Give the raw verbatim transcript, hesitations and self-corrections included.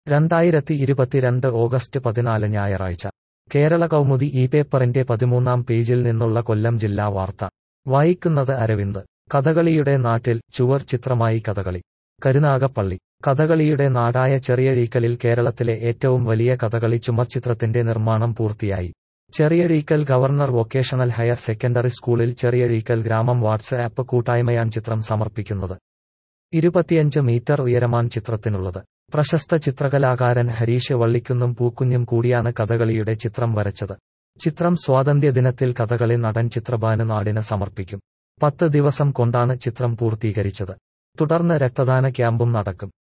രണ്ടായിരത്തി ഇരുപത്തിരണ്ട് ഓഗസ്റ്റ് പതിനാല് ഞായറാഴ്ച കേരള കൗമുദി ഈ പേപ്പറിന്റെ പതിമൂന്നാം പേജിൽ നിന്നുള്ള കൊല്ലം ജില്ലാ വാർത്ത വായിക്കുന്നത് അരവിന്ദ്. കഥകളിയുടെ നാട്ടിൽ ചുവർ ചിത്രമായി കഥകളി. കരുനാഗപ്പള്ളി. കഥകളിയുടെ നാടായ ചെറിയഴീക്കലിൽ കേരളത്തിലെ ഏറ്റവും വലിയ കഥകളി ചുമർചിത്രത്തിന്റെ നിർമ്മാണം പൂർത്തിയായി. Cheriyazheekal governor vocational higher secondary സ്കൂളിൽ ചെറിയഴീക്കൽ ഗ്രാമം വാട്സ് ആപ്പ് കൂട്ടായ്മയാണ് ചിത്രം സമർപ്പിക്കുന്നത്. ഇരുപത്തിയഞ്ച് മീറ്റർ ഉയരമാണ് ചിത്രത്തിനുള്ളത്. പ്രശസ്ത ചിത്രകലാകാരൻ ഹരീഷ് വള്ളിക്കുന്നും പൂക്കുഞ്ഞും കൂടിയാണ് കഥകളിയുടെ ചിത്രം വരച്ചത്. ചിത്രം സ്വാതന്ത്ര്യദിനത്തിൽ കഥകളി നടൻ ചിത്രഭാനു നാടിന് സമർപ്പിക്കും. പത്ത് ദിവസം കൊണ്ടാണ് ചിത്രം പൂർത്തീകരിച്ചത്. തുടർന്ന് രക്തദാന ക്യാമ്പും നടക്കും.